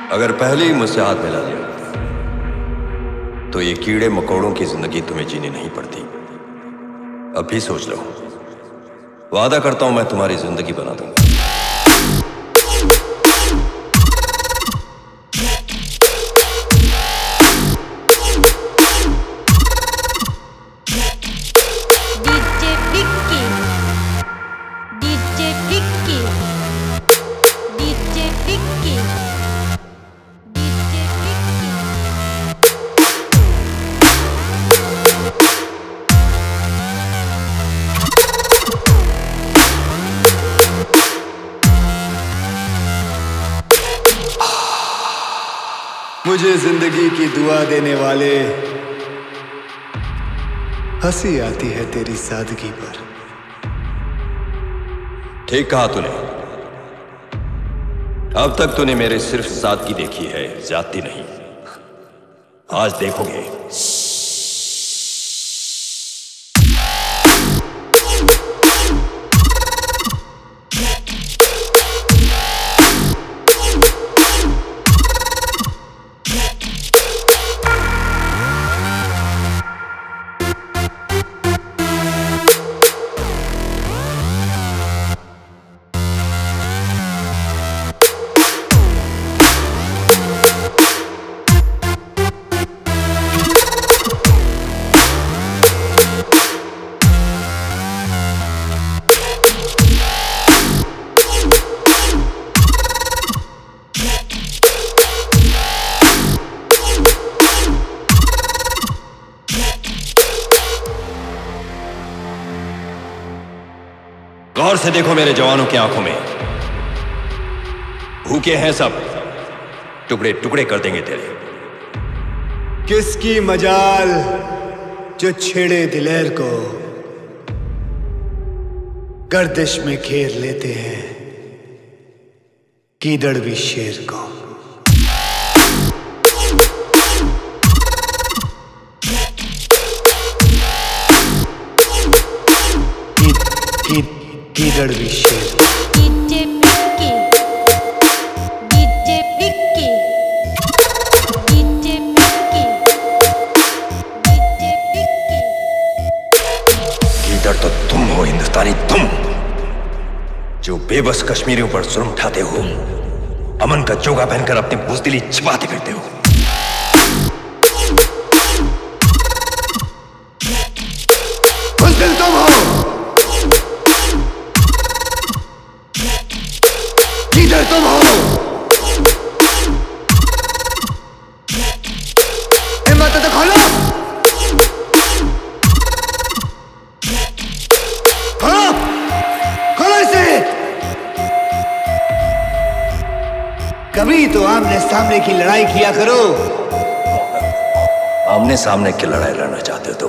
अगर पहले ही मुझसे हाथ मिला लिया तो ये कीड़े मकोड़ों की जिंदगी तुम्हें जीनी नहीं पड़ती। अब भी सोच लो, वादा करता हूं मैं तुम्हारी जिंदगी बना दूंगा। मुझे जिंदगी की दुआ देने वाले, हंसी आती है तेरी सादगी पर। ठीक कहा तूने। अब तक तूने मेरे सिर्फ सादगी देखी है, ज्यादती नहीं। आज देखोगे। गौर से देखो मेरे जवानों की आंखों में। भूखे हैं सब, टुकड़े टुकड़े कर देंगे तेरे। किसकी मजाल जो छेड़े दिलेर को, गर्दिश में घेर लेते हैं कीदड़ भी शेर को। कीदड़ भी शेर। DJ Pikki, DJ Pikki, DJ Pikki, DJ Pikki. कीदड़ तो तुम हो हिंदुस्तानी, तुम जो बेबस कश्मीरियों पर जुल्म उठाते हो, अमन का चोगा पहनकर अपनी बुज़दिली छिपाते फिरते हो। बुज़दिल तुम हो, कीदड़ तुम हो। हिम्मत तो खोलो। खोलो, खोलो इसे। कभी तो आमने सामने की लड़ाई किया करो। आमने सामने की लड़ाई लड़ना चाहते हो तुम?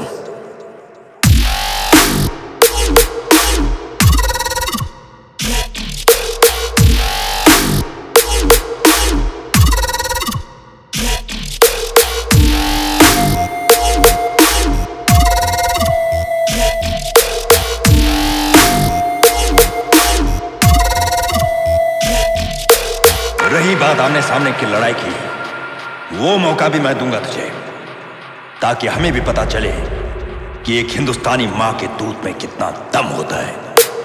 रही बात आमने सामने की लड़ाई की, वो मौका भी मैं दूंगा तुझे, ताकि हमें भी पता चले कि एक हिंदुस्तानी मां के दूध में कितना दम होता है।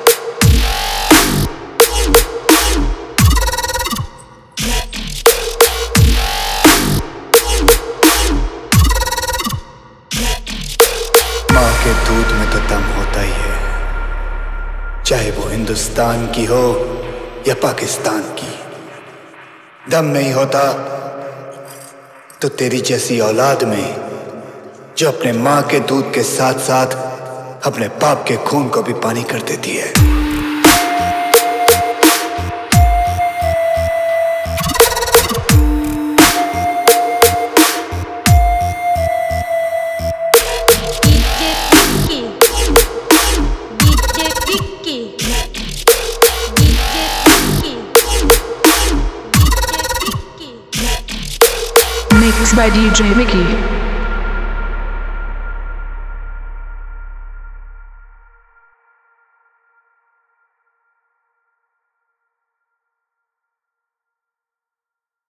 मां के दूध में तो दम होता ही है, चाहे वो हिंदुस्तान की हो या पाकिस्तान की। दम नहीं होता तो तेरी जैसी औलाद में, जो अपने मां के दूध के साथ साथ अपने बाप के खून को भी पानी कर देती है। Mixed by DJ Mickey.